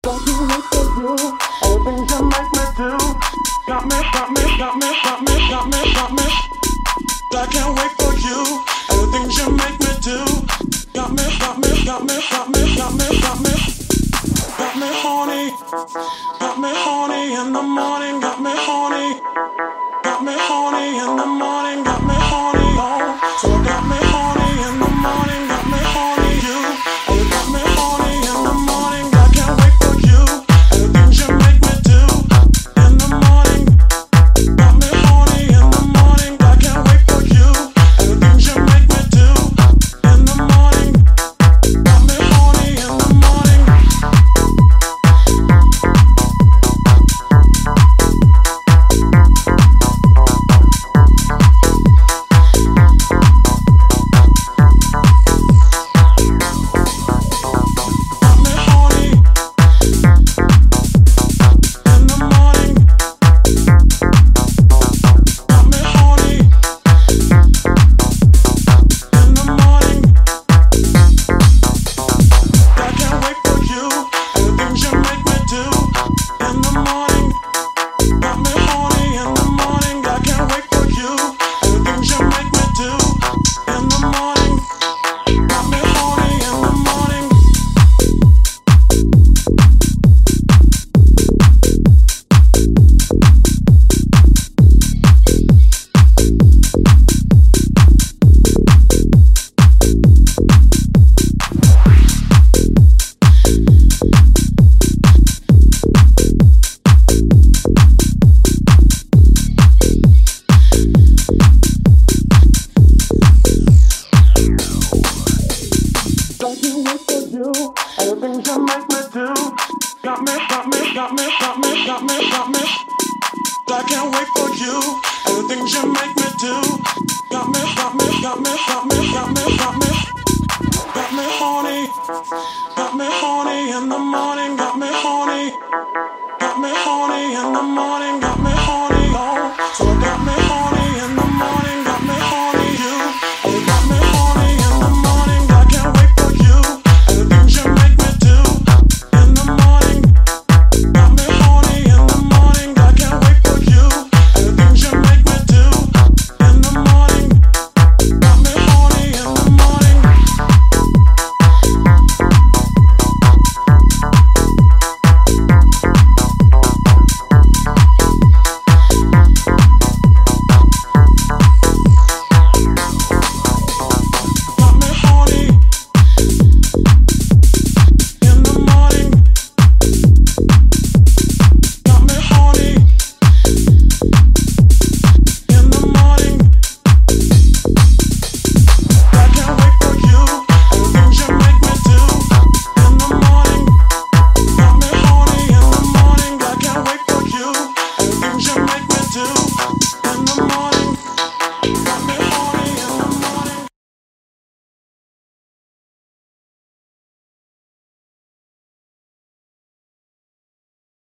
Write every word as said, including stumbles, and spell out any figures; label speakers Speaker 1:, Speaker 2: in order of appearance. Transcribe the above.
Speaker 1: Don't you wait for you? All the things you make me do. Got me, got me, got me, got me, got me, got me. I can't wait for you. All the things you make me do. Got me, got me, got me, got me, got me, got me. Got me horny. Got me horny in the morning. Got me horny. Got me horny in the morning. Got me horny. Oh, so I got me horny in the morning. Got me horny. You. Oh, you got me horny in the morning. I can't wait for you. All the things you make me do in the morning. Got me horny in the morning. I can't wait for you. All the things you make me do in the morning. Got me horny in the morning. All the things you make me do. Got me, got me, got me, got me, got me, got me. I can't wait for you. All the things you make me do. Got me, got me, got me, got me, got me, got me. Got me horny. Got me horny in the morning. Got me horny. Got me horny in the morning.